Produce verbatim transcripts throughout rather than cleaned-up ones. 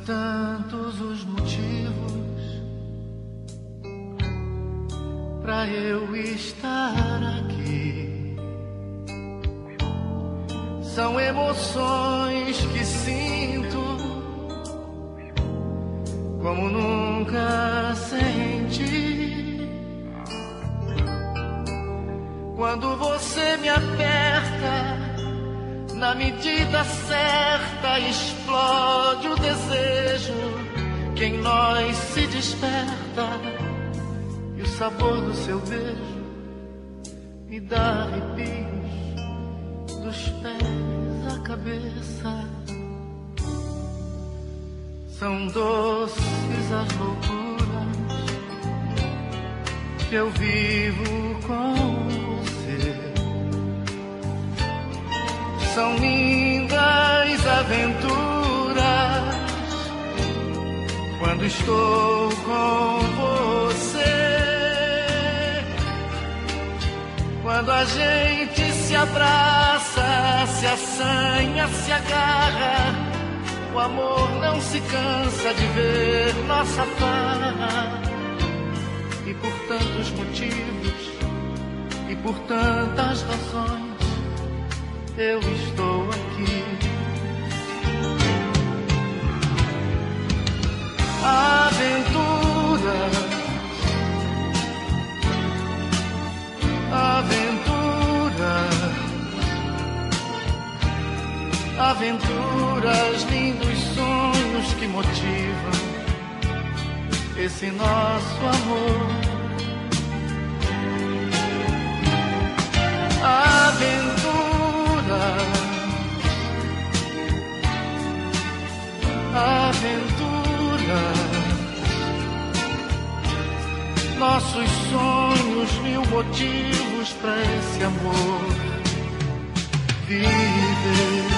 tantos os motivos pra eu estar aqui. São emoções que sinto como nunca senti. Quando você me aperta, na medida certa explode o desejo que em nós se desperta, e o sabor do seu beijo me dá arrepios dos pés à cabeça. São doces as loucuras que eu vivo com você. São lindas aventuras quando estou com você. Quando a gente se abraça, se assanha, se agarra, o amor não se cansa de ver nossa farra. E por tantos motivos e por tantas razões eu estou aqui. Aventura, aventura, aventuras, lindos sonhos que motivam esse nosso amor. Aventura, aventura, nossos sonhos, mil motivos pra esse amor viver.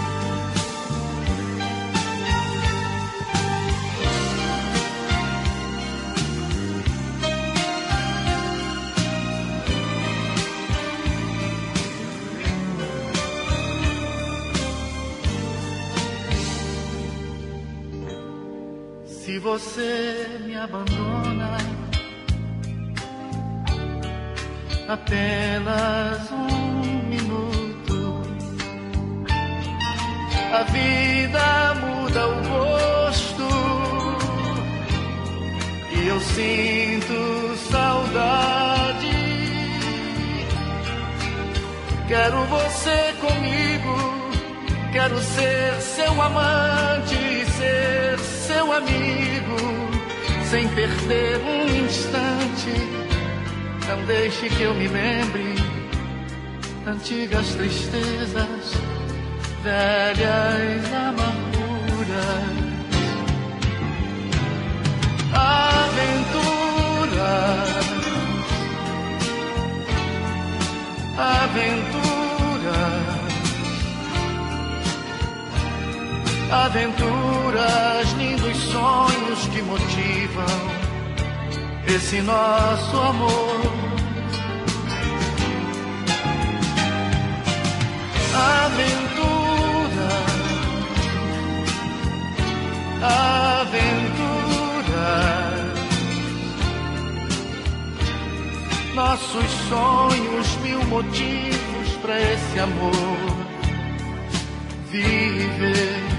Se você me abandona, apenas um minuto, a vida muda o gosto e eu sinto saudade. Quero você comigo, quero ser seu amante, ser seu amigo, sem perder um instante. Não deixe que eu me lembre antigas tristezas, velhas amarguras. Aventura, aventura, aventuras, lindos sonhos que motivam esse nosso amor. Aventura, aventura, nossos sonhos, mil motivos pra esse amor viver.